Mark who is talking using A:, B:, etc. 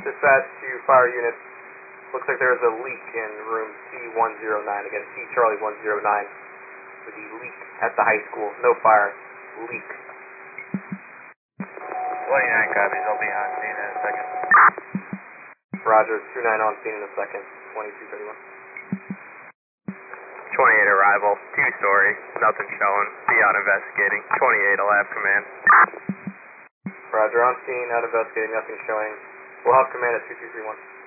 A: Dispatch to fire units. Looks like there is a leak in room C109. Again, C Charlie 109. With the leak at the high school. No fire. Leak.
B: 29 copies. I'll be on scene in a second.
A: Roger. 29 on scene in a second. 2231.
B: 28 arrival. 2-story. Nothing showing. Be out investigating. 28, I'll have command.
A: Roger. On scene. Out investigating. Nothing showing. We'll have command at 2231.